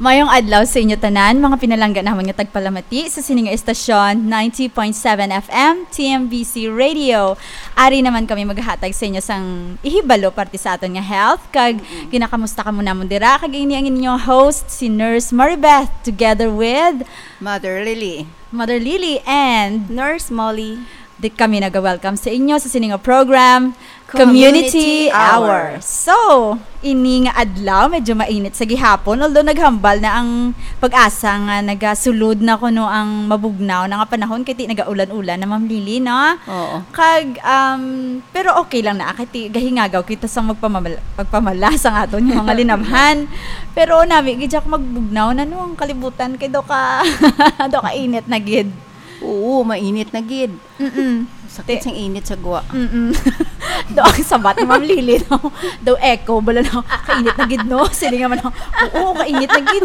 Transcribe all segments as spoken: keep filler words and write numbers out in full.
Mayong adlaw sa inyo tanan, mga pinalangga naman nga tagpalamati sa sining estasyon ninety point seven F M T M B C Radio. Ari naman kami maghahatag sa inyo sang ihibalo parte sa aton nga health kag mm-hmm. ginakamusta ka muna mo dira kag ini ang inyong host si Nurse Maribeth together with Mother Lily. Mother Lily and Nurse Molly. Di kami nag-welcome sa inyo sa sining program Community Community, Hour. Hour. So, ini nga adlaw medyo mainit sa gihapon although naghambal na ang pag-asa nga nagasulod na kuno ang mabugnaw na nga panahon kay ti nagaulan-ulan na Ma'am Lily, no? Oo. Kag um pero okay lang na kay ti gahingagaw kita sa magpamamala pagpamala sa aton yung mga linamhan. Pero nami gid ako magbugnaw na no ang kalibutan kay do ka do ka init na gid. Oo, mainit na gid. Mm. Sakit siyang init sa guwa. Mm. Do ang sabat ni Ma'am Lily no. Do echo bala no. Kainit na gid no. Sili nga man. Oo, kainit na gid.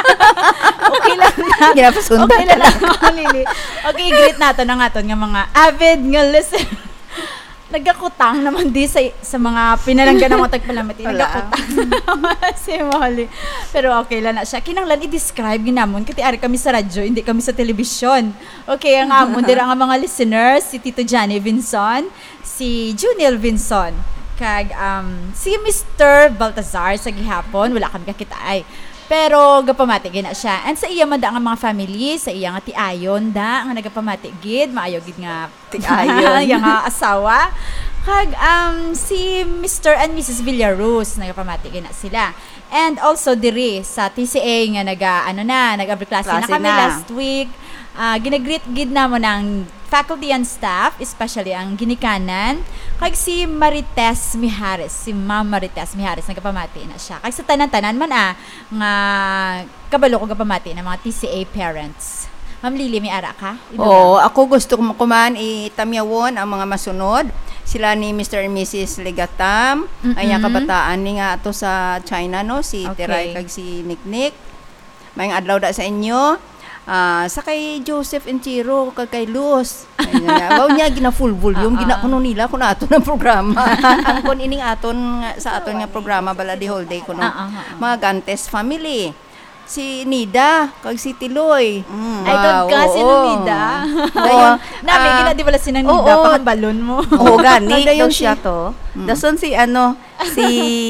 Okay lang na. Ginapasundan okay lang na Ma'am Lily. Okay, greet natin ang aton nga mga avid nga listener. Nagakutang naman di sa, sa mga pinalanggan ng mga tagpalamati. Nagakutang naman si Molly. Pero okay lang na siya. Kinanglan i-describe ginamon. Kasi ari kami sa radyo, hindi kami sa telebisyon. Okay, ang amon, dira ang mga listeners, si Tito Johnny Vinson, si Juniel Vinson, kag um, si Mister Baltazar sa gihapon. Wala kami kakita ay. Pero gapamati gina siya. And sa iya man da nga mga family, sa iya nga tiayon da nga nagapamati gid, maayo gid nga tiayon yang nga asawa. Kag um si Mister and Missus Villaruz nagapamati gina sila. And also diri sa T C A nga naga ano na, nag-abri klase na kami na. last week. Uh, ginagreet gid na mo ng faculty and staff, especially ang ginikanan. Kag si Marites Mijares, si Ma'am Marites Mijares, nagapamati na siya. Kag sa tanan-tanan man ah, nga kabalo ko gapamati ng mga T C A parents. Ma'am Lily, may ara ka? Oo, ako gusto ko kuman itamyawon ang mga masunod. Sila ni Mister and Missus Legatam, mm-hmm. ay kabataan ni nga ato sa China, no? Si okay. Teray kag si Niknik. Mayang adlaw da sa inyo. Ah, uh, sa kay Joseph Enchiro kag kay Luz. Wow niya gina full volume uh-uh. gina kuno nila kun aton ang programa. Ang kun ining aton sa aton nga programa bala di whole day kuno. Uh-uh. Mga Gantes family. Si Nida kag si Tiloy. Mm. Ay wow, ka si Nida. Dayon nami uh, gina di bala sinang Nida oh, pa balon mo. Oo gani daw siya to. Mm. Dason si ano si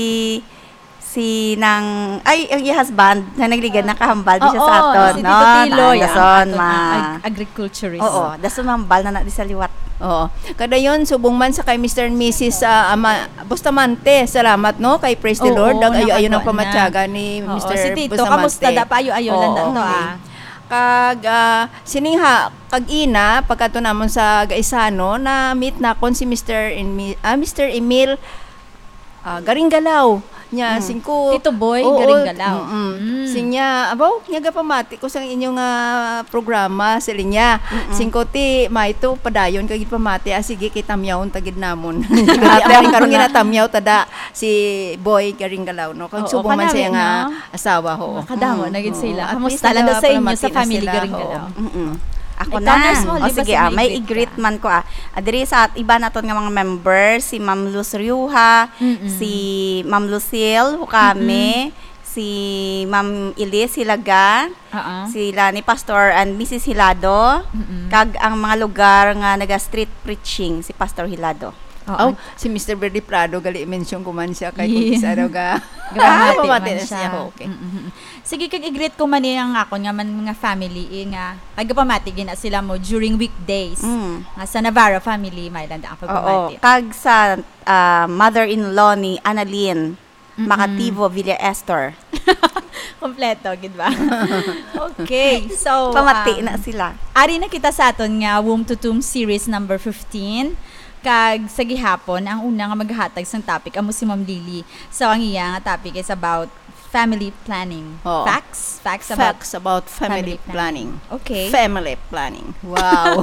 si nang ay ang husband na nagligad nakahambal di siya oh, sa aton si no Tito Tiloy dason ma ag- agriculturist oo dason mambal na na di sa liwat oo kada yon subong man sa kay Mister and Missus uh, Ama Bustamante salamat no kay praise the Lord dag ayo ayo nang pamatyaga ni Mister si Tito Bustamante kamusta da pa ayo ayo lang to ah kag uh, siningha kag ina pagkato namon sa Gaisano na meet na kon si Mister and uh, Mister Emil uh, Garinggalaw nya mm. singko Tito Boy oh, Garinggalaw. Mm, mm. Sinya abaw nya gapamati ko sang inyong uh, programa sa linya. Singko ti maito padayon kag pamati ah, sige kitamyaon tagid namon. Ati karon ginatamyaw tada si Boy Garinggalaw no. Kag subong man siya nga asawa ho. Kadamo na gid sila. Kamusta lang sa inyo sa family Garinggalaw? Mm. Ako na. O sige, ah, may i-greet man ko ah. Adiri sa iba naton nga mga members, si Ma'am Luz Riuha, mm-mm. si Ma'am Lucille Hukame, mm-hmm. si Ma'am Ilis Hilaga, uh-uh. sila ni Pastor and Missus Hilado, mm-hmm. kag ang mga lugar nga naga-street preaching, si Pastor Hilado. Oh, si Mister Berdy Prado gali mention ko man siya kay yeah. Kutis ano ga. Grabe man siya. siya. Okay. Mm-hmm. Sige kag i-greet ko man yang ako nga man mga family eh, nga agapamati gina sila mo during weekdays. Mm. Nga sa Navarro family may landa ang pagpamati. Kag sa uh, mother-in-law ni Annalyn mm-hmm. Makativo Villa Esther. Kompleto gid ba? Okay. So pamati um, na sila. Ari na kita sa aton nga Womb to Tomb series number fifteen. Kag sa gihapon ang una nga maghatag sang topic amo si Ma'am Lily. So ang iya nga topic is about family planning. Oh. Facts, facts about facts about family, family planning. planning. Okay. Family planning. Wow.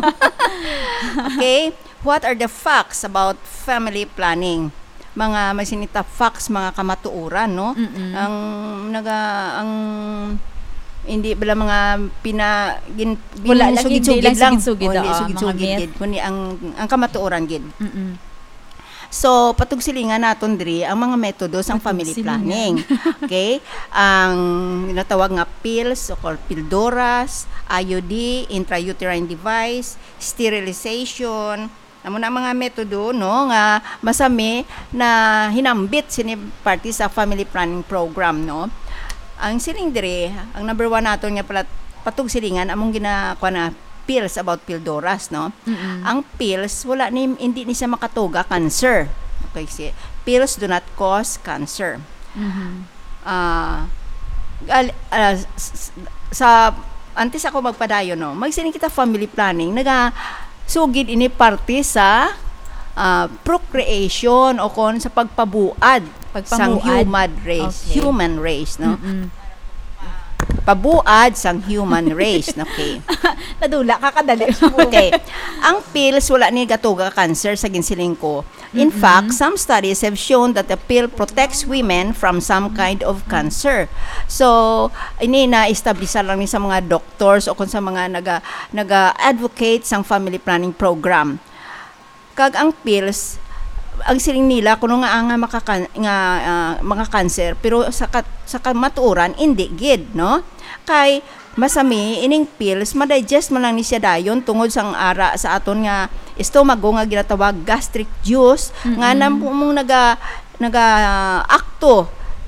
Okay. What are the facts about family planning? Mga masinita facts, mga kamatuoran, no? Mm-mm. Ang naga ang hindi bala mga pina gin, wala sugid-sugid lang sugid-sugid oh, sugid-sugid kundi ang ang kamatuoran gid. So patug silingan naton diri ang mga metodo sang family planning. Okay? Ang ginatawag nga pills o called pildoras, I U D, intrauterine device, sterilization, amo na mga metodo no nga masami na hinambit sini party sa family planning program no. Ang siling dire, ang number one naton nga pala patug silingan among ginakuha na pills about pildoras no. Mm-mm. Ang pills wala ni hindi ni siya makatuga cancer. Okay, si pills do not cause cancer. Mhm. Ah uh, uh, sa antes ako magpadayon no, magsining kita family planning naga sugid ini parte sa uh, procreation o kon sa pagpabuad sang human race, okay. human race no. Mm-mm. Pabuad sang human race, okay. Nadula kakadali. Okay. Ang pills wala ni gatuga cancer sa ginsiling ko. In mm-hmm. fact, some studies have shown that the pill protects women from some kind of cancer. So, ini na establish lang ni sa mga doctors o kung sa mga naga naga-advocate sang family planning program. Kag ang pills ang siling nila kuno nga nga makakan nga uh, mga cancer pero sa kat, sa kamatuoran hindi gid no kay masami ining pills ma-digest man lang ni siya dayon tungod sang ara sa aton nga estomago nga ginatawag gastric juice mm-hmm. nga namong naga naga uh, akto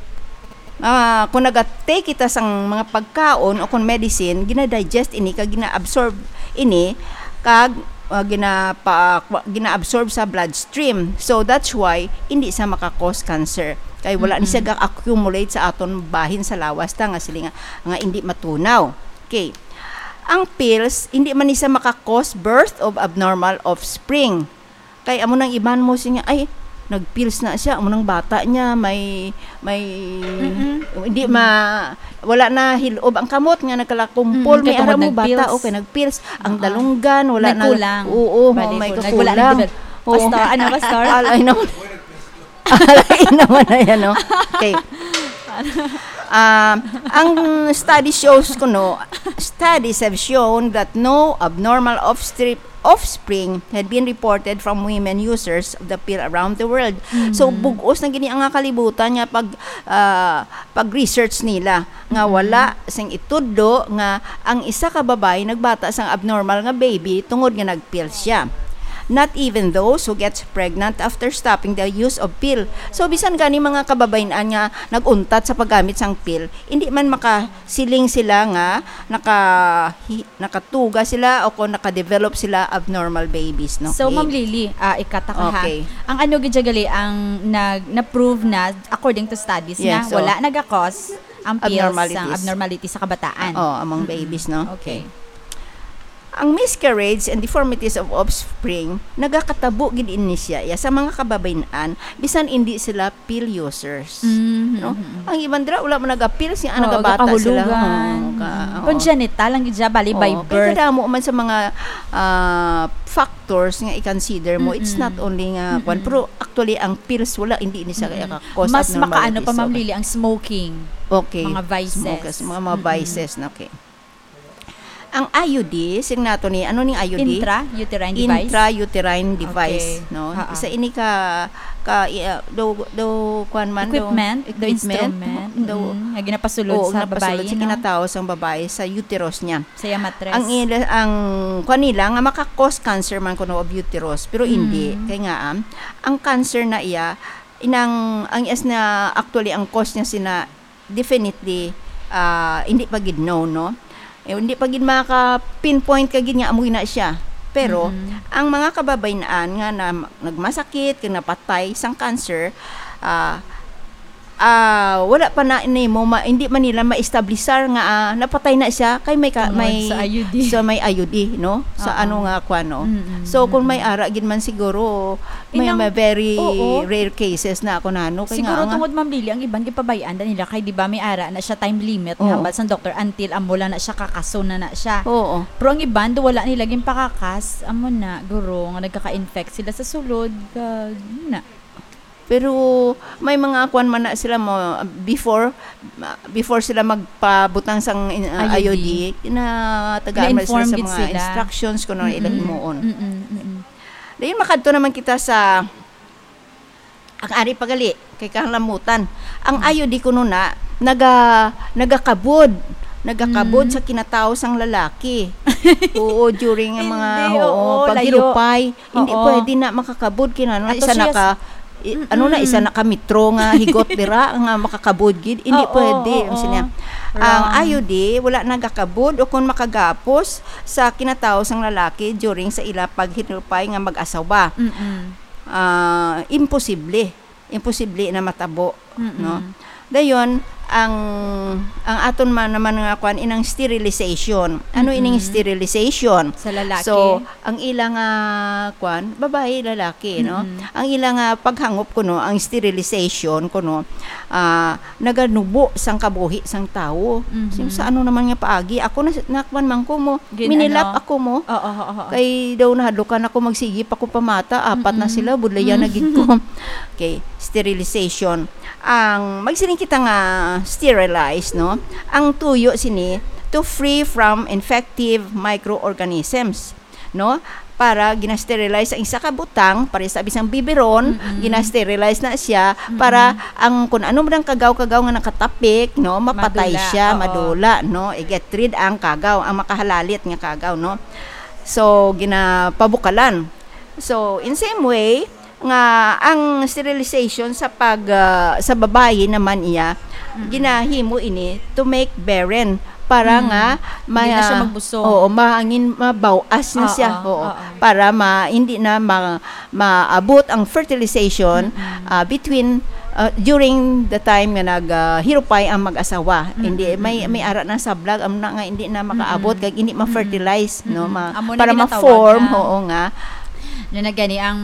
uh, kung naga-take kita sang mga pagkaon o kung medicine gina-digest ini kag gina-absorb ini kag Uh, ginapa gina-absorb sa bloodstream. So that's why hindi sa maka-cause cancer. Kay wala mm-hmm. ni siya ga-accumulate sa aton bahin sa lawas ta nga sila nga, nga hindi matunaw. Okay. Ang pills hindi man ni siya maka-cause birth of abnormal offspring. Kay amo nang iban mo siya ay nag-pills na siya amo nang bata niya may may mm-hmm. hindi ma wala na hilob ang kamot nga nagkalakumpol mm, may ara mo bata okay nag-pills ang uh-huh. dalunggan wala may kulang. na oo Bali, may kulang pastor ano pastor alay naman alay naman na yan no okay Um, ang study shows ko no, studies have shown that no abnormal offspring offspring had been reported from women users of the pill around the world. Mm-hmm. So bugos na gini ang nga kalibutan nga pag uh, pag-research nila nga wala sing itudlo nga ang isa ka babae nagbata sang abnormal nga baby tungod nga nagpill siya. Not even those who gets pregnant after stopping the use of pill. So bisan gani mga kababayan nga naguntat sa paggamit sang pill, hindi man makasiling sila nga naka hi, nakatuga sila o kung naka-develop sila abnormal babies no. So okay. Ma'am Lily, uh, ikata ka okay. ha. Ang ano gijagali ang nag na-prove na according to studies yes, na so, wala naga-cause ang pills abnormalities. ang abnormality sa kabataan. Oh, among mm-hmm. babies no. Okay. Ang miscarriage and deformities of offspring nagakatabo gid ini siya ya sa mga kababayan bisan hindi sila pill users mm-hmm. no ang iban dira wala man naga-pill siya ang nagabata sila oh, ka, oh. Congenital lang gid siya bali oh, by birth kaya mo man sa mga uh, factors nga i-consider mo mm-hmm. it's not only nga mm-hmm. one pero actually ang pills wala hindi ni siya mm-hmm. cause mas makaano pa Ma'am Lily ang smoking okay mga vices Smokers, mga mga mm-hmm. vices okay. Ang I U D, sing nato ni ano ning I U D? Intrauterine device. Intrauterine device, okay. no? Ha-ha. Isa ini ka ka uh, do do kwan man equipment, do, do instrument, do mm-hmm. ginapasulod oh, sa babae, no? Kinatao sang babae sa uterus niya. Sa mattress. Ang ila, ang kanila nga maka-cause cancer man kuno of uterus, pero mm-hmm. hindi kay nga um, ang cancer na iya inang ang is na actually ang cause niya sina definitely uh, hindi pa gid know, no? Eh, hindi pa gid maka-pinpoint ka gid nga amoy na siya. Pero mm-hmm. ang mga kababayan nga na nagmasakit kag napatay sang cancer, ah uh, uh, wala pa na ni mo ma, hindi man nila ma-establishar nga uh, napatay na siya kay may ka, may sa I U D. So may I U D no sa uh-huh. ano nga kwano. Mm-hmm. So kung may ara gid man siguro may, Inang, may very oo. rare cases na ako nano kay siguro nga tungod Ma'am Lily ang ibang gipabayaan nila kay di ba may ara na siya time limit nga ba sa doktor until amo lang na siya kakaso na na siya. Oo. Pero ang iban do wala nila gin pakakas amo na guro nga nagkaka-infect sila sa sulod kag na. Pero may mga kwan man na sila mo before before sila magpabutang sang uh, I U D na tagaan sila sa mga sila. Instructions kuno mm-hmm. ilang himuon. Mm-hmm. Dayon makadto naman kita sa ang ari pagali kay kahalamutan. Ang ayo di kuno na naga nagakabod nagakabod mm. sa kinatao sang lalaki. Oo, during ang mga Hindi, oo, oo, paghirupay, hindi Oo. pwede na makakabod kinano Ato isa siya naka i- ano na isa naka metro nga higot dira nga makakabod gid, hindi Oo, pwede oo, ang sinya. Wrong. Ang ayo di wala nagakabod o kung makagapos sa kinatao sang lalaki during sa ila paghirupay nga mag-asawa. Mm-mm. Ah, imposible imposible na matabo Mm-mm. no dayon ang ang aton man naman nga kwan inang sterilization ano Mm-mm. ining sterilization Sa lalaki. so ang ilang nga kwan babae lalaki no Mm-mm. ang ilang nga paghangop kuno ang sterilization kuno ah naganubo sang kabuhi sang tawo Mhm. sa ano naman nga paagi ako na nakwan man ko mo Gin- minilap ano? ako mo Oo, oo, oo. kay daw nahadlokan ako magsigip ako pamata apat na sila budlayan na gid ko. Okay, sterilization. Ang magsiling kita nga sterilize no. Ang tuyo sini to free from infective microorganisms no para gina-sterilize ang isa ka butang para sa bisang biberon Mm-mm. gina-sterilize na siya para ang kun ano man ang kagaw-kagaw nga nakatapik no mapatay Madula, siya oo. madula no i-get rid ang kagaw ang makahalalit nga kagaw no. So ginapabukalan. So in same way nga ang sterilization sa pag uh, sa babae naman iya mm-hmm. ginahimo ini to make barren para Mm. nga Hindi na siya magbusog. Oo, mahangin mabawas na Oo, siya. Oo, oo. para ma hindi na ma, maabot ang fertilization Mm-mm. uh, between uh, during the time nga naghirupay ang mag-asawa. Mm-mm. Hindi may may ara na sa vlog am na nga hindi na makaabot kay hindi ma-fertilize no ma, Amo na para ginatawag ma-form na. oo nga Na nagani ang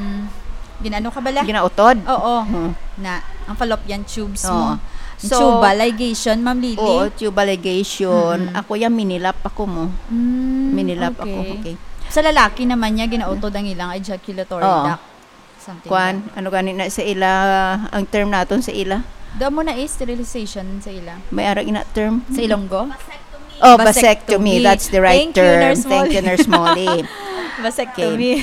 ginano ka bala? ginautod. Oo. Hmm. Na ang fallopian tubes Oo. mo. So, Tuba ligation, Ma'am Lily. Oo, tubal ligation. Mm-mm. Ako yan, minilap ako mo. Mm, Minilap okay. ako. Okay. Sa lalaki naman niya, ginautod ang ilang ejaculatory Oo. duct. Something Kwan, like ano gani na sa ila, ang term naton sa ila. that. Doon mo na is sterilization sa ila. May arang ina term. Sa Ilonggo? Oh, Vasectomy. vasectomy. That's the right Thank you, term. Nurse Thank you, Molly. Nurse Molly. Vasectomy.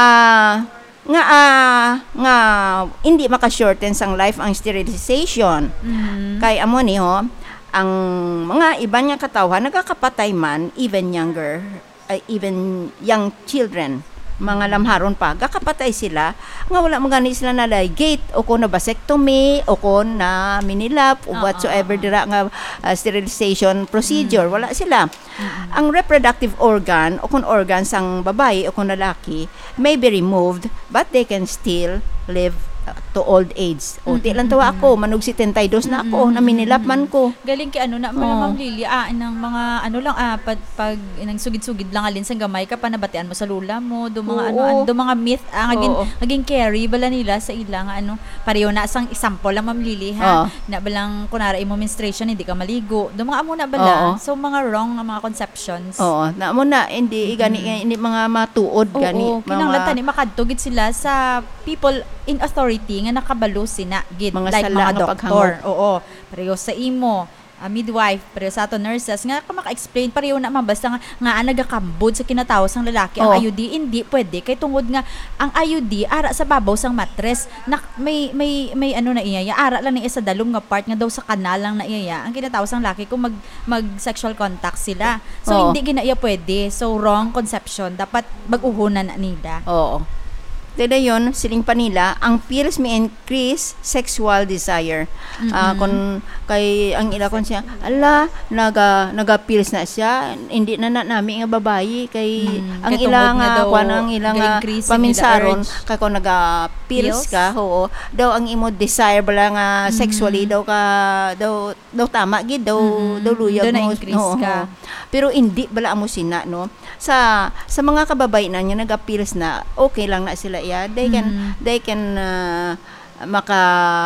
Ah, nga ah, nga hindi maka-shorten sang life ang sterilization. Mhm. Kay amo ni ho, ang mga iba niya katawhan nagakapatay man even younger, uh, even young children, mga lamharon pa, gakapatay sila nga wala mo gani sila na ligate o kung na vasectomy o kung na minilap o Oo, whatsoever oo. dira nga uh, sterilization procedure, Mm. wala sila. Ang reproductive organ o kung organ sang babae o kung lalaki may be removed but they can still live uh, to old age. O di lang tawa ako, manog si tentaydos na ako, na minilap man ko. Galing kay ano na Oo. Ma'am Lily, ah, ng mga ano lang ah pag, pag nang sugid-sugid lang alin sa gamay ka pa nabatian mo sa lula mo, do mga Oo. ano, ano do mga myth ah ngaging Oo. ngaging carry bala nila sa ilang ano, pareho na sang example lang Ma'am Lily ha. Oo. Na balang kunara imo menstruation hindi ka maligo. Do mga amo na bala. Oo. So mga wrong nga mga conceptions. Oo, na mo na hindi gani hindi mga matuod gani Oo, kinanglan tani makadtugid sila sa people in authority nga nakabalo sina gid Mga like sala mga nga doktor. paghangop. Oo, pareho sa imo, ah, midwife, pareho sa ato nurses nga ka maka-explain pareho na man basta nga nga nagakambod sa kinatawo sang lalaki ang Oo. I U D hindi pwede kay tungod nga ang I U D ara sa babaw sang matres na may may may ano na iya ara lang ni isa dalom nga part nga daw sa kanal lang na iya ang kinatawo sang laki kung mag mag sexual contact sila. So Oo. hindi gina iya pwede. So wrong conception dapat baguhunan na nila. Oo. Dada yun, siling pa nila, ang pills may increase sexual desire. Ah, kung kay ang ila kon siya, ala, naga naga pills na siya, hindi na na nami nga babae kay Mm, ang kay ila tungod nga nga daw, kwan ang ila nga ga-increase ang paminsaron nila urge. kay kung naga pills Pills? ka, oo, daw ang imo desire bala nga Mm. sexually daw ka daw daw tama gid daw Mm, daw luyag daw mo. na-increase Oo, ka. oo. Pero hindi bala amo sina no. Sa sa mga kababainan nga naga-pills na okay lang na sila iya. They can Mm. they can uh, maka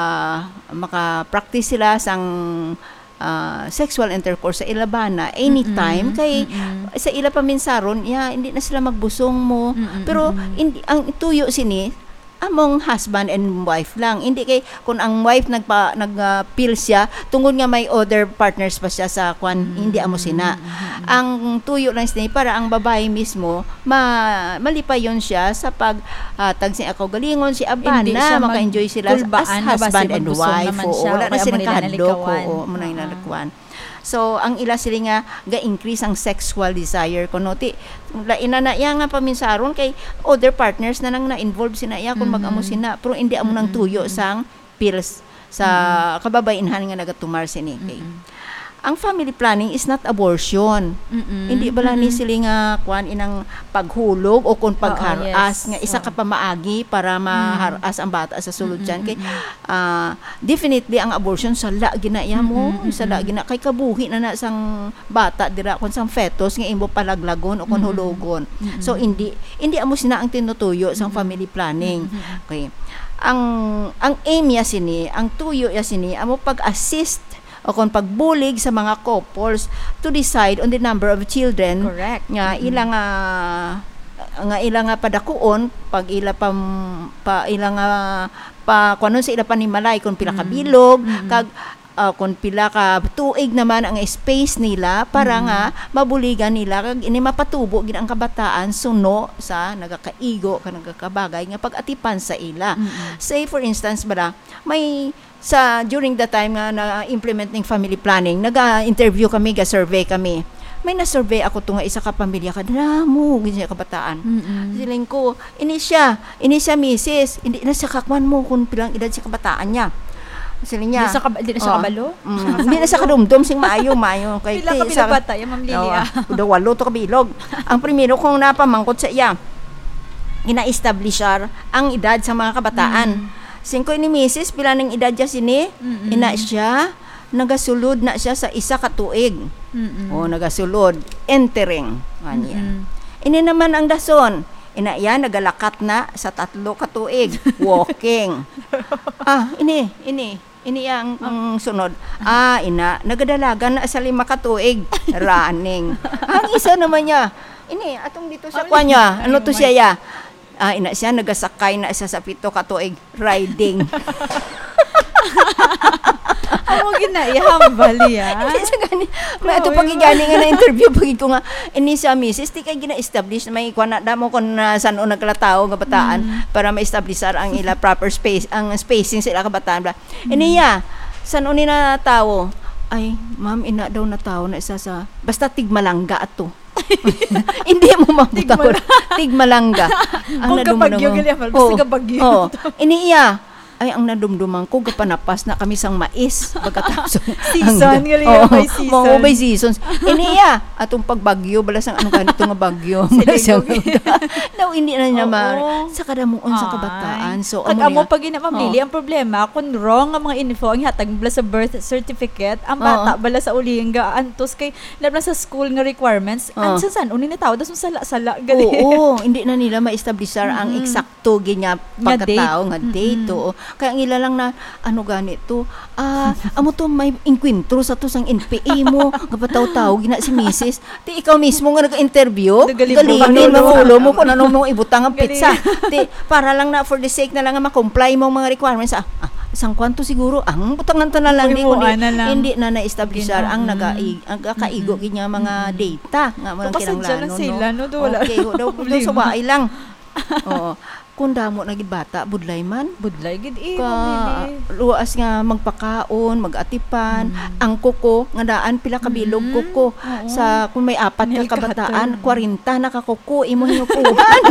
maka practice sila sang uh, sexual intercourse sa ilabana anytime Mm-mm, kay mm-mm. sa ila paminsaron ya hindi na sila magbusong mo Mm-mm, pero mm-mm. hindi ang tuyo sini among husband and wife lang. Hindi kay kung ang wife nagpa nag-pill siya tungod nga may other partners pa siya sa kwan, mm-hmm. hindi amo sina. Mm-hmm. Ang tuyo lang sini para ang babae mismo ma malipayon siya sa pag uh, tag si ako galingon si abana maka-enjoy sila as husband and wife. Oo, wala na silang kahadlok. Oo, mo nang ilalagwan. So, ang ila sila nga ga-increase ang sexual desire kuno ti laina na iya nga paminsaron kay other partners na nang na-involve sina iya kung mm-hmm. mag-amo sina pero hindi amo nang tuyo sang pills sa mm-hmm. kababainhan nga nagatumar sini kay. Mm-hmm. Ang family planning is not abortion. Mm-mm. Hindi bala ni sila nga kuan inang paghulog o kung pagharas yes. nga isa ka pa maagi para maharas ang bata sa sulod dyan. Kay uh, definitely ang abortion sala ginaya mo, mm-hmm. sala gina kay kabuhi na na sang bata dira kun sang fetus nga imbo palaglagon o kun hulogon. Mm-hmm. So hindi hindi amo sina ang tinutuyo sang family planning. Mm-hmm. Okay. Ang ang aim ya sini, ang tuyo ya sini amo pag-assist o kung pagbulig sa mga couples to decide on the number of children. Correct. Nga mm-hmm. ilang uh, nga ilang uh, padakuon pag ila pa pa ilang uh, pa kuno sa ila panimalay kung pila ka bilog mm-hmm. kag uh, kung pila ka tuig naman ang space nila para mm-hmm. nga mabuligan nila kag ini mapatubo gid ang kabataan suno sa nagakaigo ka nagakabagay nga pag-atipan sa ila. Mm-hmm. Say for instance bala may sa during the time nga na implement ng family planning, naga-interview kami, ga-survey kami. May na-survey ako to nga isa ka pamilya ka, dramo, ganyan kabataan. Mm-hmm. Siling ko, ini siya, ini siya misis, hindi na siya kakwan mo kung pilang edad siya kabataan niya. Siling niya. Hindi na, hindi na siya kabalo? Mm, hindi na siya kadumdum, sing maayo, maayo. Kay, pila ka pinabata, yung Ma'am Lilia. Kuda walo to kabilog. Ang primero kong napamangkot sa iya, ina-establishar ang edad sa mga kabataan. Mm. Singko ni misis pila ning edad niya sini mm-hmm. ina siya nagasulod na siya sa isa ka tuig. Mm-hmm. O nagasulod entering kanya. Mm-hmm. Ini naman ang dason ina iya nagalakat na sa tatlo ka tuig walking. ah ini ini ini ang, ang sunod. Ah ina nagadalagan na sa lima ka tuig running. Ang isa naman niya ini atong dito sa kanya ano to siya ya. Ah, ina siya nagasakay na siya sa pito ka tuig riding. Amo ginahambal ya. Hindi sa gani. May ato pag gani nga na interview pag ko nga ini sa misis ti kay gina-establish na may kuan na damo kon uh, sano naglatao nga bataan mm. para ma-establishar ang ila proper space ang spacing sa ila kabataan bla. Mm. Iniya sano ni na tawo ay ma'am ina daw na tawo na isa sa basta tigmalangga ato. Hindi mo mabutaw tigmalangga ang nadumdumang oh, oh, iniiya ay ang nadumdumang ko gapanapas na kami sang mais pagkatapos season gali oh, may season mo by seasons iniiya atong pagbagyo balas ang anong ganito nga bagyo daw hindi na niya mar sa kadamuon sa kabataan so pag amo pag ina mamili ang problema kung wrong ang mga info ang hatag bala sa birth certificate ang bata bala sa uli nga antos kay labna sa school nga requirements ansa san uni ni tao das sala-sala gali oo hindi na nila ma-establishar ang eksakto ginya pagkatao nga date oo kaya ang ila lang na ano ganito ah amo to may inkwentro sa to sang N P A mo gapataw-taw gina si misis ti ikaw mismo nga nag-interview galingin mamulo mo kung ano mo ibutang ang pizza ti para lang na for the sake na lang nga ma-comply mo mga requirements ah, ah isang kwanto siguro ang butangan to na lang di kundi hindi na na-establishar ang nagakaigo ginya mga data nga mo lang kinahanglan no okay daw so waay lang oo kung damo na gid bata budlay man budlay gid eh ka luas nga magpakaon mag-atipan mm. ang kuko nga daan pila ka bilog mm. kuko oo. Sa kung may apat ka kabataan forty na ka kuko imo hinukuhan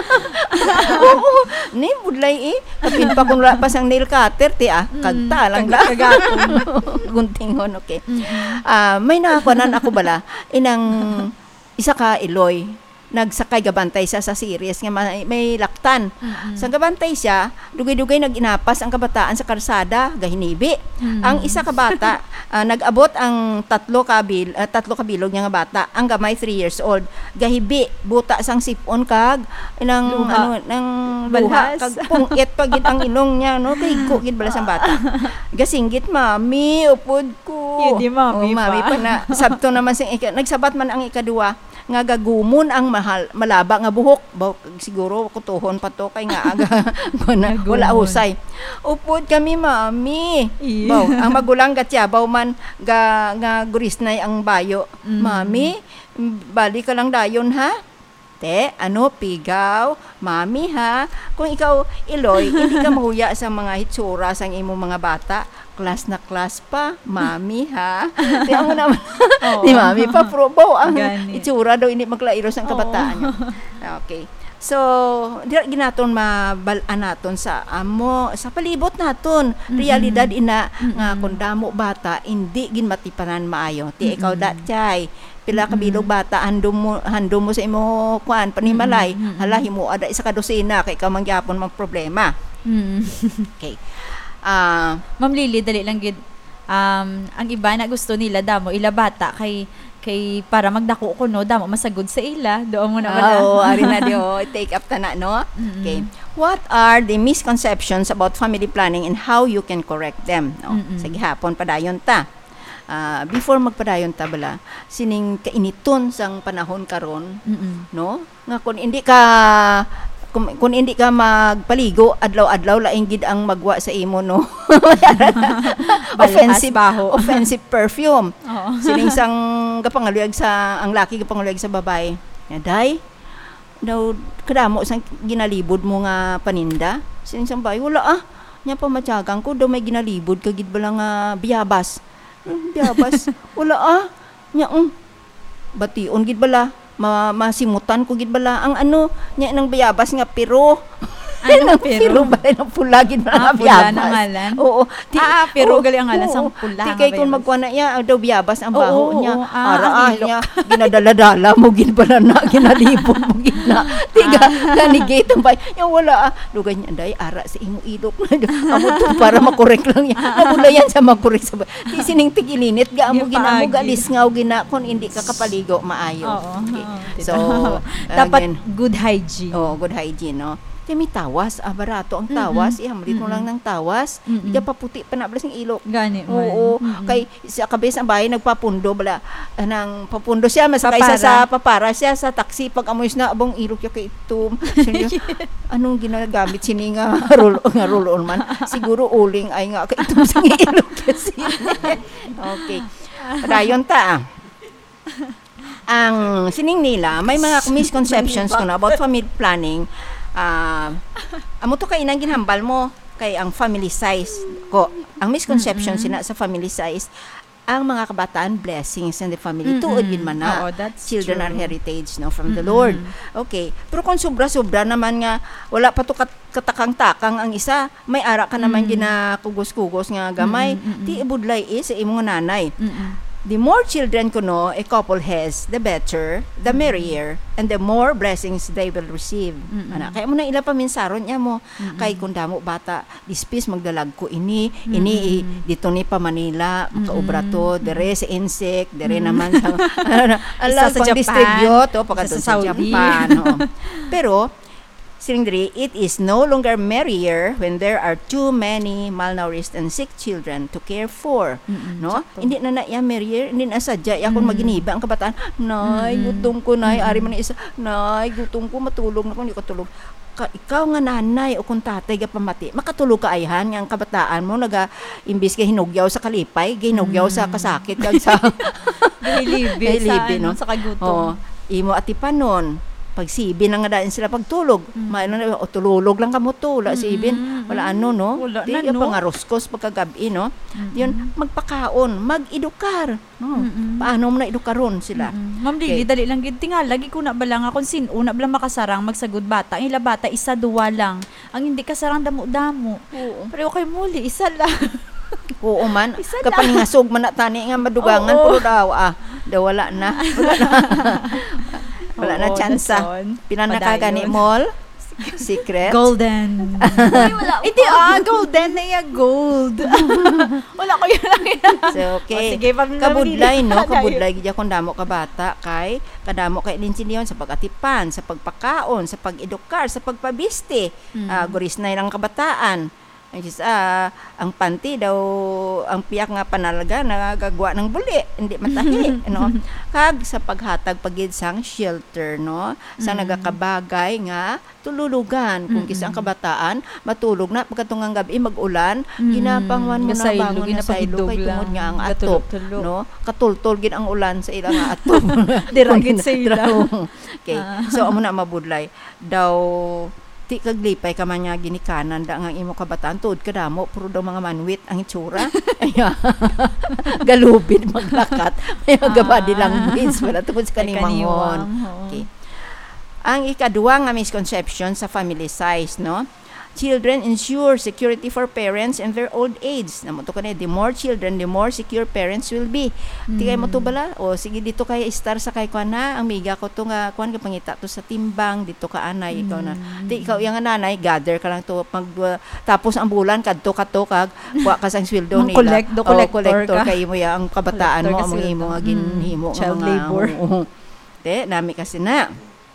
oo ni budlay eh kapin pa kun pa sang nail cutter ti ah kagta lang la guntingon okay mm-hmm. uh, may nakakuanan ako bala inang isa ka Eloy nagsakay gabantay siya sa series nga may, may laktan. Mm-hmm. Sa gabantay siya, dugay-dugay naginapas ang kabataan sa karsada, gahinibi. Mm-hmm. Ang isa ka bata, uh, nag-abot ang tatlo kabil, uh, tatlo kabilog niya nga bata, ang gamay three years old, gahibi, buta sang sipon kag inang luha. ano nang luha kag pungit pag gid ang ilong niya no kay ko gid bala sang bata. Gasinggit mami, upod ko. Hindi mami, oh, mami pa. pa na sabto naman sing ika, nagsabat man ang ikaduwa. nga gagumon ang mahal malaba nga buhok. Baw, siguro kutuhon pa to kay nga aga wala, wala husay. Upod kami mami. Baw, ang magulang gatyabaw man ga nga gurisnay ang bayo. Mm. Mami, bali ka lang dayon ha. Te, ano, pigaw, mami ha. Kung ikaw, Iloy, hindi ka mahuya sa mga hitsura sa imo mga bata. Class na class pa, mami ha. Te, ang naman, di mami pa, probo. Ang Gani. Hitsura daw, hindi maglairos ang kabataan niya. Okay. So, di ginaton mabalaan naton sa amo, sa palibot naton. Mm-hmm. Realidad ina mm-hmm. nga kung damo bata, hindi gin matipanan maayo. Ti, mm-hmm. ikaw datchay. Pila ka bilog bata handom mo handom mo sa imo kuan panimalay mm-hmm. hala himo ada isa ka dosena kay ka mangyapon mang problema. Mm-hmm. Okay. Ah, uh, Ma'am Lily, dali lang gid um ang iba na gusto nila damo ila bata kay kay para magdako ko no damo masagod sa ila do mo na wala. Oo, ari na dio take up ta na no. Mm-hmm. Okay. What are the misconceptions about family planning and how you can correct them? No. Mm-hmm. Sige hapon padayon ta. Uh, before magpadayon ta bala sining kainiton sang panahon karon mm-hmm. no nga kun hindi ka kung, kung hindi ka magpaligo adlaw-adlaw laing gid ang magwa sa imo no offensive baho offensive perfume oh. Sining sang gapangaluyag sa ang laki gapangaluyag sa babae nga day daw kadamo sang ginalibod mo nga paninda sining sang babae wala ah nya pa matyagang ko daw may ginalibod kagid bala nga biyabas. Hmm, biyabas. Wala ah. Nya um. Bation gid bala. Ma masimutan ko gid bala ang ano nya nang biyabas nga pero. Ano pero? Pero ba ng pula gid bala ah, pula na ngalan? Oo. Ti, ah, pero gali ang ngalan sang pula. Ti kay kun magkuha na iya daw biyabas ang baho oo, niya. Oo, ah, ara ah, niya ginadala-dala mo gid bala na ginalipon mo gid na. Tiga ganigate ang bay. Nya wala ah. Dugay niya day ara sa imo ilok na. Amo to para makorek lang yan. Amo yan sa makorek sa bay. Ti sining tigilinit ga amo ginamo galis ngaw gina kun hindi ka kapaligo maayo. Okay. So dapat good hygiene. Oh, good hygiene no. May tawas, ah, barato ang tawas, mm-hmm. ihamrit mo lang ng tawas, mm-hmm. diya paputi pa na balas ng ilok. Gani man. Oo, mm-hmm. Kay sa kabis ang bahay nagpapundo bala, uh, nang papundo siya, masakay sa sa papara siya sa taxi, pag amoy na abong ilok niya kay itom. Anong ginagamit sini nga roll nga roll on man? Siguro uling ay nga kay itom sa ilok kasi. Okay. Padayon ta. Ang sining nila, may mga misconceptions ko na about family planning. Uh, amo to kay nang ginhambal mo kay ang family size ko ang misconception mm-hmm. sina sa family size ang mga kabataan blessings in the family mm-hmm. tuod yun man na oh, children true. Are heritage no from mm-hmm. the Lord. Okay, pero kung sobra-sobra naman nga wala pa to kat- katakang-takang ang isa may ara ka naman mm-hmm. ginakugos-kugos nga gamay mm-hmm. ti ibudlay is sa imong nanay. Mm-hmm. The more children kuno a couple has, the better, the merrier, and the more blessings they will receive. Mm-hmm. Ana, kaya mo na ila paminsaron niya mo, mm-hmm. kay kung damo bata, dispis magdalag ko ini, mm-hmm. ini dito ni pa Manila, makaobra to, dere sa insect, dere mm-hmm. naman sa, ala, sa distribute, o pagkatun sa, sa Japan. No. Pero, Sirindri, it is no longer merrier when there are too many malnourished and sick children to care for. Mm-hmm. No? Sakto. Hindi na na ya merrier, hindi na sadya ya kung mm-hmm. maginiba ang kabataan. Nay, mm-hmm. gutom ko nay, mm-hmm. ari man isa. Nay, gutom ko matulog na ko hindi ko tulog. Ka, ikaw nga nanay o kung tatay ga pamati, makatulog ka ayhan nga ang kabataan mo naga imbis ka hinugyaw sa kalipay, hinugyaw mm-hmm. sa kasakit kag sa gahilibi sa, ano, no? Sa kagutom. Oh, imo atipanon. Pag sibin na nga dahil sila pagtulog, mm-hmm. maano na, o tululog lang ka mo to, wala mm-hmm. sibin, wala ano, no? Wala di, na, no? Pangaruskos pagkagabi, no? Mm-hmm. Yun, magpakaon, mag-edukar, no? Mm-hmm. Paano mo na edukaron sila? Mm-hmm. Ma'am Lily, okay. Dali lang, tingala, lagi ko na balang akong sino, na balang makasarang, magsagod bata, ang ila bata, isa, duwa lang, ang hindi kasarang damo-damo. Oo. Pero okay muli, isa lang. Oo man, kapag ngasog man na tani nga madugangan, oo. Pero daw, ah, daw wala na, wala na. Wala oo, na tsansa. Pinanaka ni mall. Secret. Golden. Hindi ah, golden na ya gold. Wala ko yun lang yun. So, okay. O, sige, kabudlay, no? Kabudlay. Gidya kung damo ka bata kay, kadamo kay Linsilion sa pag-atipan, sa pagpakaon, sa pag-edukar, sa pagpabiste. Mm. Uh, guris na ilang kabataan. Is, ah, ang panty daw, ang piyak nga panalaga nagagawa ng buli, hindi matahi, no? Kag sa paghatag pagid sang shelter, no? Sa mm-hmm. nagakabagay nga tululugan. Kung mm-hmm. kisa ang kabataan, matulog na pagkatungang gabi mag-ulan, mm-hmm. ginapangwan mo na bangon na sa ilo kay tungod nga ang atop, no? Katultol gid ang ulan sa ilang nga atop. Diragit sa ilo. Okay. So amo na mabudlay daw ti kaglipay ka man nga ginikanan da nga imo kabataan tuod kadamo puro daw mga manwit ang itsura. Aya. Galubid maglakat. May gabadi lang bis wala tungod sa kanimangon. Okay. Ang ikaduwa nga misconception sa family size, no? Children ensure security for parents in their old age. Namo to kanay, the more children, the more secure parents will be. Mm. Di kay mo to bala? O sige dito kay star sa kay kuan na, ang miga ko to nga kuan ka pangita to sa timbang dito ka anay ikaw na. Di ikaw yang nanay gather ka lang to pag uh, tapos ang bulan kadto kadto kag wa ka sang sweldo nila. Collect do collector, collector kay mo ya ang kabataan mo ang imo nga ginhimo nga child labor. Te nami kasi na.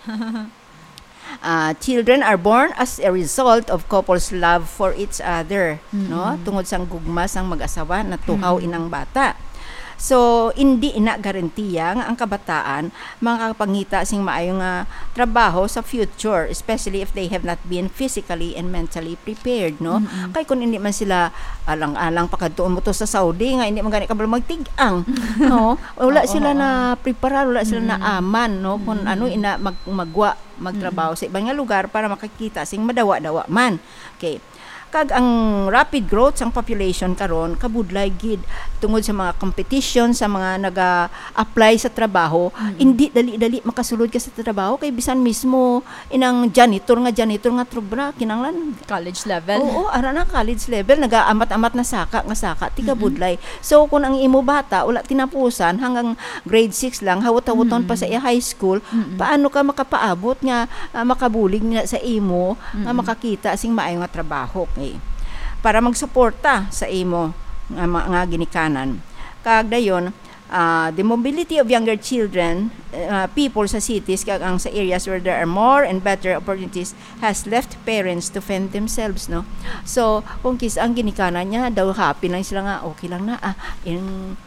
Uh, children are born as a result of couples' love for each other, mm-hmm. no? Tungod sang gugma sang mag-asawa na tuhaw mm-hmm. inang bata. So, hindi ina garantiya nga ang kabataan makakapangita sing maayong uh, trabaho sa future, especially if they have not been physically and mentally prepared, no? Mm-hmm. Kay kung hindi man sila alang-alang pakadtuon mo to sa Saudi nga hindi man gani kabalo magtig-ang, no? Wala sila na preparar, wala sila mm-hmm. na aman, no? Kung mm-hmm. ano ina mag magwa magtrabaho mm-hmm. sa ibang nga lugar para makakita sing madawa-dawa man. Okay. Kag ang rapid growth sang population karon kabudlay gid tungod sa mga competition sa mga naga-apply sa trabaho, mm-hmm. hindi dali-dali makasulod ka sa trabaho kay bisan mismo inang janitor nga janitor nga trubra kinanglan college level. Oo, ara na college level naga-amat-amat na saka nga saka tiga budlay. Mm-hmm. So kung ang imo bata wala tinapusan hanggang grade six lang hawot-hawoton mm-hmm. pa sa iya high school, mm-hmm. paano ka makapaabot nga uh, makabulig nga sa imo mm-hmm. nga makakita sing maayo nga trabaho eh, para magsuporta sa imo nga mga ginikanan. Kag dayon uh, the mobility of younger children uh, people sa cities kag ang sa areas where there are more and better opportunities has left parents to fend themselves, no? So kung kis ang ginikanan niya daw happy lang sila nga okay lang na ah in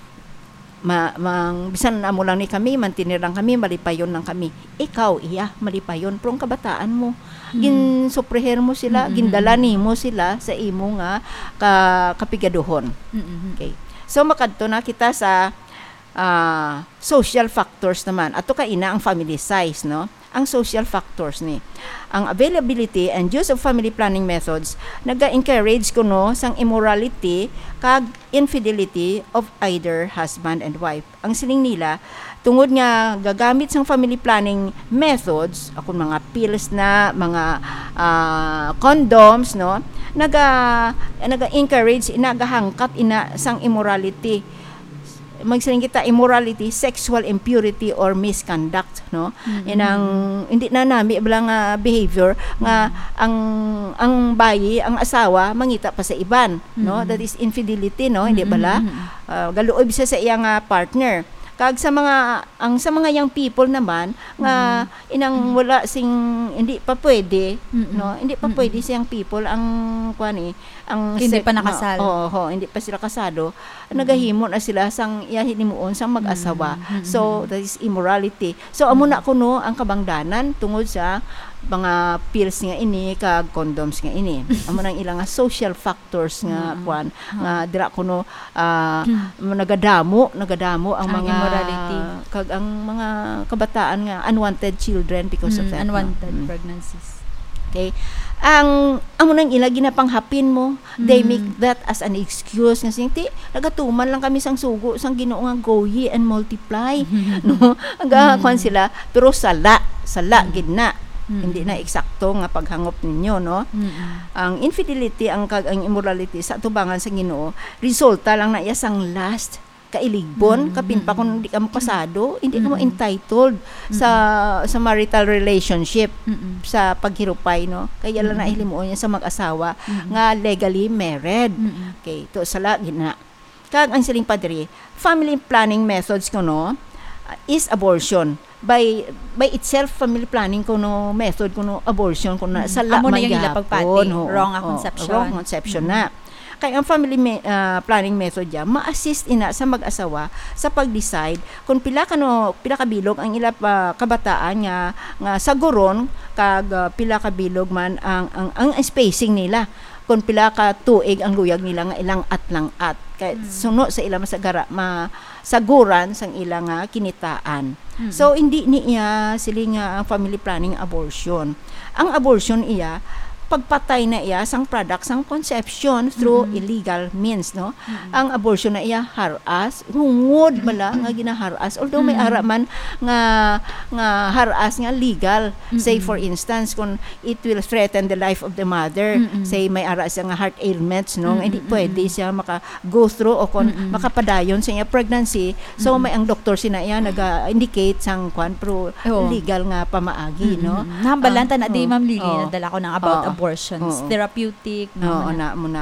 ma mang bisan na mo lang ni kami mantinir lang kami malipayon lang kami ikaw iya malipayon prong kabataan mo gin mm. supreher mo sila mm-hmm. gindalani mo sila sa imo nga ka kapigaduhon. Mm-hmm. Okay, so makadto na kita sa uh, social factors naman ato ka ina ang family size, no? Ang social factors ni ang availability and use of family planning methods naga-encourage kuno sang immorality kag infidelity of either husband and wife. Ang siling nila tungod nga gagamit sang family planning methods akon mga pills na mga uh, condoms, no, naga naga-encourage nagahangkat ina sang immorality. Magsaling kita immorality, sexual impurity or misconduct, no? Mm-hmm. Inang hindi na nami bala nga behavior nga ang ang bayi, ang asawa mangita pa sa iban, mm-hmm. no? That is infidelity, no? Hindi bala uh, galuoy bisa sa iyang uh, partner. Kag sa mga ang sa mga young people naman nga mm-hmm. inang wala sing hindi pa pwede, mm-hmm. no, hindi pa mm-hmm. pwede siyang people ang kuan eh ang hindi se- pa nakasal. No, oh, oh, hindi pa sila kasado. Mm-hmm. Nagahimo na sila sang ihinimuon sang mag-asawa. Mm-hmm. So that is immorality. So amo na kuno ang kabangdanan tungod sa mga pills nga ini kag condoms nga ini. Amo nang ilang nga social factors nga mm-hmm. kuan nga dira kuno uh, mm-hmm. nagadamo, nagadamo ang, ang mga immorality kag ang mga kabataan nga unwanted children because mm-hmm. of that. Unwanted no? pregnancies. Okay. Ang amo nang ila ginapanghapin mo, mm-hmm. they make that as an excuse nga sing ti nagatuman lang kami sang sugo sang Ginoo nga go ye and multiply. Mm-hmm. No? Aga mm-hmm. kuan sila pero sala, sala mm-hmm. gid na. Mm-hmm. Hindi na eksakto nga paghangop ninyo, no? Mm-hmm. Ang infidelity ang kag ang immorality sa tubangan sa Ginoo resulta lang na iya sang last kailigbon, mm-hmm. kapin pa kung hindi ka mo kasado, hindi mm-hmm. ka mo entitled mm-hmm. sa sa marital relationship, mm-hmm. sa paghirupay, no? Kaya lang mm-hmm. nahilimuon niya sa mag-asawa mm-hmm. nga legally married. Mm-hmm. Okay, to sala gina. Kag ang siling padre, family planning methods ko, no? is abortion. By by itself, family planning kuno method kuno abortion kuno Mm. sa la Amo na man yung gyapon. ilapagpati. Oo, Wrong a oo, conception. Wrong conception na. Kaya ang family me- ah, planning method ya ma-assist ina sa mag-asawa sa pag-decide kung pila kano pila ka bilog ang ila pa kabataan nga nga saguron kag ah, pila ka bilog man ang ang, ang spacing nila, kung pila ka tuig ang luyag nila nga ilang at lang at kay suno sa ila masagara masaguran sang ila nga kinitaan. So hindi niya sili nga ang family planning abortion. Ang abortion iya pagpatay na iya sang product sang conception through mm-hmm. illegal means, no. Mm-hmm. Ang abortion na iya haras hungod bala nga ginaharas, although may ara man nga nga haras nga legal. Mm-hmm. Say for instance kung it will threaten the life of the mother, mm-hmm. say may ara siya nga heart ailments, no, mm-hmm. hindi pwede siya maka go through o kung mm-hmm. makapadayon sa iya pregnancy, so mm-hmm. may ang doktor sina iya naga-indicate sang kwan pro oh. legal nga pamaagi, mm-hmm. no. Nahambalanta um, na di oh, Ma'am Lily, oh, nadala ko ng about oh, abortions, oh, therapeutic, no, na muna.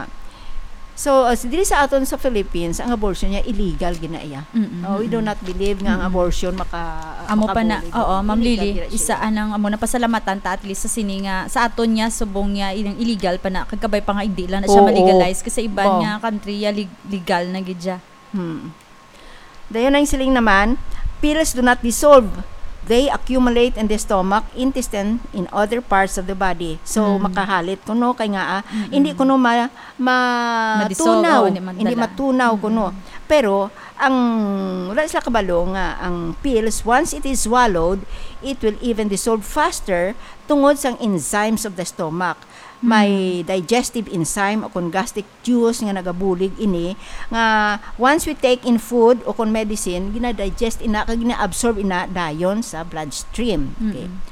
So, uh, dili sa aton sa Philippines, ang abortion niya illegal ginaiya. Mm-hmm. Oh, we do not believe nga ang abortion maka amo pa na, oo, Ma'am Lily, illegal isa anang amo na pasalamatan ta at least sa sini nga sa aton niya subong niya ilang illegal pa na kagkabay pa nga hindi lang na siya Oo, ma-legalize kasi iban oo. nga country ya leg- legal na gidya. Hmm. Dayon ang siling naman, pills do not dissolve. They accumulate in the stomach, intestine, in other parts of the body. So, Mm. makahalit kuno kay nga ah, hindi kuno ma, Ma-dissolve, matunaw, oo, hindi madala. hindi matunaw kuno. Pero ang wala sila kabalo nga ang pills, once it is swallowed, it will even dissolve faster tungod sang enzymes of the stomach. May digestive enzyme o kung gastric juice nga nagabulig ini nga once we take in food o kung medicine gina-digest ina kag gina-absorb ina dayon sa bloodstream. Okay. Mm-hmm.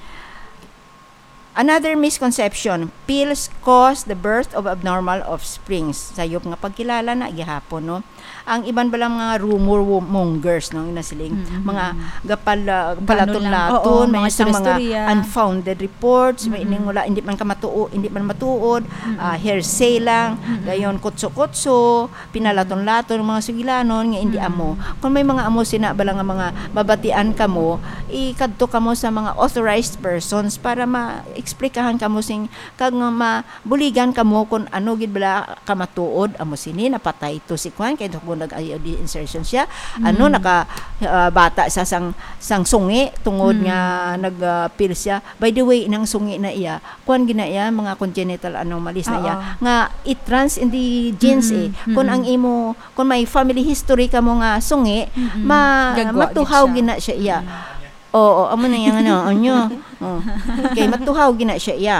Another misconception, pills cause the birth of abnormal offsprings. Sayop nga pagkilala na gihapon, no. Ang iban balang mga rumor mongers, no, inasiling Mm-hmm. mga gapal uh, Ano palaton-laton, lang, oo, mga mga isang mga istorya. unfounded reports, Mm-hmm. may ining wala hindi man ka matuo, hindi man matuod, Mm-hmm. uh, hearsay lang, gayon kutso-kutso, pinalaton-laton mga sugilanon nga hindi amo. Kung may mga amo sina bala nga mga mabatian kamo, ikadto kamo sa mga authorized persons para ma-explikahan kamo sing kag nga mabuligan kamo kung ano gid bala ka matuod amo sini napatay to si kwan kay dog nag-I O D insertion siya. Ano naka uh, bata sa sang sang sungi tungod nga nag uh, pill siya. By the way, nang sungi na iya, kwan ginaiya mga congenital anomalies na iya nga it runs in the genes eh. Kung ang imo kung may family history kamo nga sungi, ma Gagwa matuhaw gid siya. gina siya iya. Oo, amo na yang ano, anyo. Oh. Kay matuhaw gina siya iya.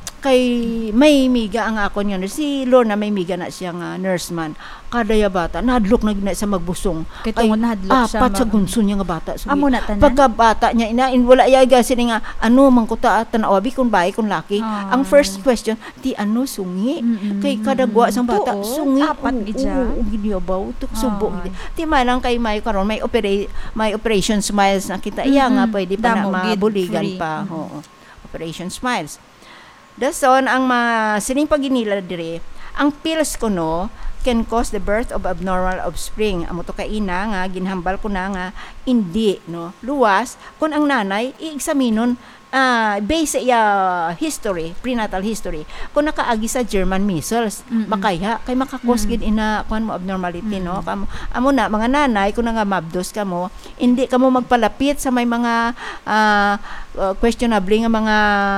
Kay may miga ang ako niya si Lorna, may miga na siya nga nurse man kada ya bata nadlok na gina sa magbusong Kay tungod nahadlok siya, apat sa ma- gunso niya nga bata sugi. Amo na tanan? Pagka bata niya ina in wala ya gasi nga ano mangkuta at tanawabi kung bahay kung laki. Ah. Ang first question ti ano sungi Mm-mm. kay kada gwa sang bata Tuo, sungi apat oo, gid siya. oo, gid niya ba utok subo Ah. gid. Ti malang kay may karon may opera may operation smiles na kita iya nga Mm-mm. pwede pa na Damo, gid, mabuligan free. pa. Oo. Operation Smiles. Dason ang mga sining paginila dire, ang pills kuno can cause the birth of abnormal offspring. Amo to kaina nga ginhambal ko na nga hindi no. Luwas kun ang nanay i-examinon uh, based sa iya history, prenatal history. Kung nakaagi sa German measles, Mm-mm. makaya kay makakos gid ina kuan mo abnormality no. Kamo amo na mga nanay kun nga mabdos kamo, hindi kamo magpalapit sa may mga uh, uh, questionable nga mga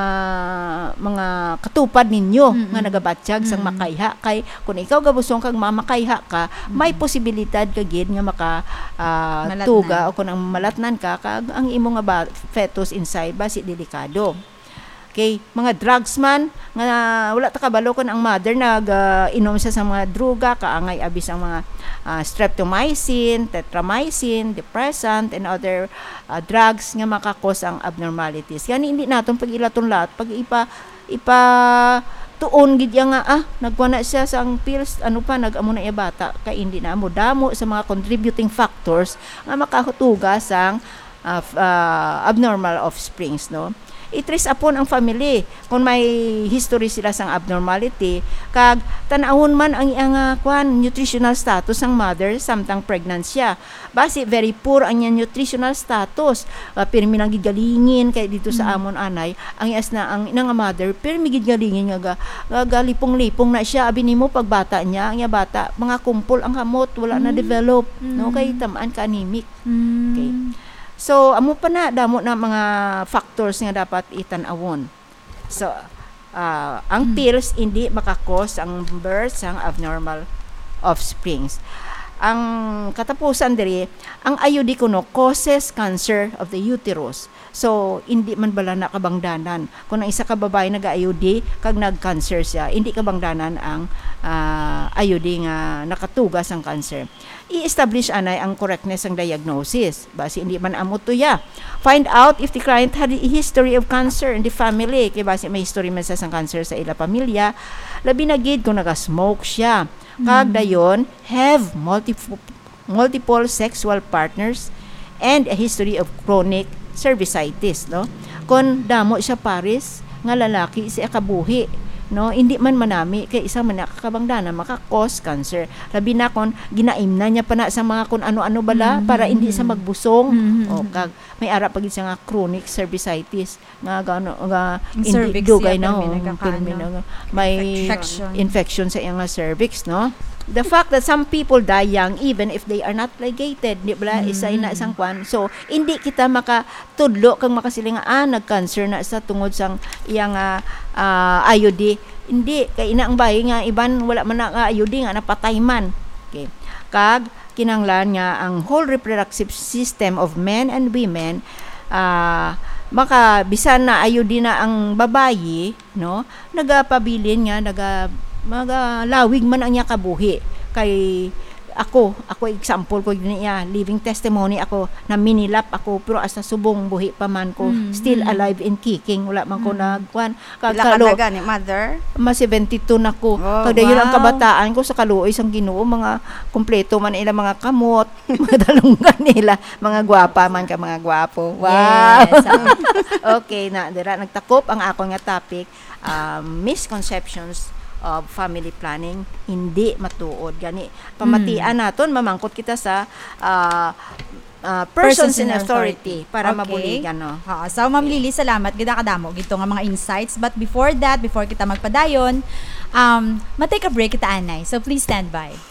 mga katupad ninyo Mm-mm. nga nagabatsyag sang Mm-mm. makayha kay kung ikaw gabusong kag mamakayha ka may posibilidad ka gid nga maka ah, Malatnan. tuga o kung ang malatnan ka kag ang imo nga ba, fetus inside ba si delikado. Okay, mga drugs man nga wala ta kabalo kun ang mother nag ah, inom siya sa mga druga kaangay abis ang mga ah, streptomycin, tetramycin, depressant and other ah, drugs nga makakos ang abnormalities. Kani hindi naton pag ilaton lahat pag ipa ipa tuon gid ya nga ah nagkuha na siya sa ang pills ano pa nag-amo na iya bata kay hindi na mo damo sa mga contributing factors nga makahutuga sang uh, uh, abnormal offsprings, no? I-trace upon ang family kung may history sila sang abnormality, kag tanawon man ang iyang uh, kwan nutritional status ang mother samtang pregnant siya. Basi very poor ang iyang nutritional status, uh, pirmi nang gigalingin kay dito sa amon anay ang iyas na ang inang mother pirmi gigalingin nga ga, ga lipong-lipong na siya abi nimo pagbata niya ang iya bata mga kumpol ang kamot wala na develop, no, kay tamaan ka anemic. Okay. So, amo pa na, damo na mga factors nga dapat itan-awon. So, uh, ang pills hindi makakos ang birth ang abnormal offsprings. Ang katapusan diri, ang I U D kuno causes cancer of the uterus. So, hindi man bala na kabangdanan. Kung ang isa ka babae nag-I U D, kag nag-cancer siya, hindi kabangdanan ang uh, I U D nga nakatugas ang cancer. I-establish anay ang correctness ang diagnosis. Basi hindi man amo tuya. Find out if the client had a history of cancer in the family. Kaya basi may history man sa sang cancer sa ila pamilya. Labi na gid kung naka-smoke siya. Kag dayon, have multiple, multiple sexual partners and a history of chronic cervicitis, no? Kung damo siya pares nga lalaki si akabuhi, no, hindi man manami kay isa man nakakabangdana maka-cause cancer. Labi na kon ginaim na niya pa na sa mga kun ano-ano bala mm-hmm. para hindi sa magbusong. Mm-hmm. O kag may ara pagid siya nga chronic cervicitis nga gano nga hindi dugay na may infection. infection sa iyang cervix, no? The fact that some people die young even if they are not ligated, di ba? Mm-hmm. Isa ina isang kwan. So, hindi kita makatudlo kang makasiling ah nag-cancer na sa tungod sang iyang uh, uh, I U D. Hindi kay ina ang bayi nga iban wala man na I U D nga napatay man. Okay. Kag kinanglan nga ang whole reproductive system of men and women uh, maka bisan na I U D na ang babayi, no? Nagapabilin nga naga magalawig man ang niya kabuhi kay ako ako example ko niya living testimony ako na minilap ako pero asa subong buhi pa man ko mm, still mm. alive and kicking wala man ko mm. nagkuan kagalo gani mother ma seventy-two na ko oh, kada yun wow. ang kabataan ko sa kaluoy sang Ginoo mga kumpleto man ila mga kamot mga dalunggan nila mga gwapa man ka mga gwapo wow yes. Okay na dira nagtakop ang ako nga topic um, misconceptions of family planning hindi matuod gani pamatian mm. naton mamangkot kita sa uh, uh, persons, persons in authority, authority para okay. mabuligan no. Ha, so Ma'am Lily, salamat gid kadamo gito nga mga insights, but before that before kita magpadayon um ma-take a break kita anay, so please stand by.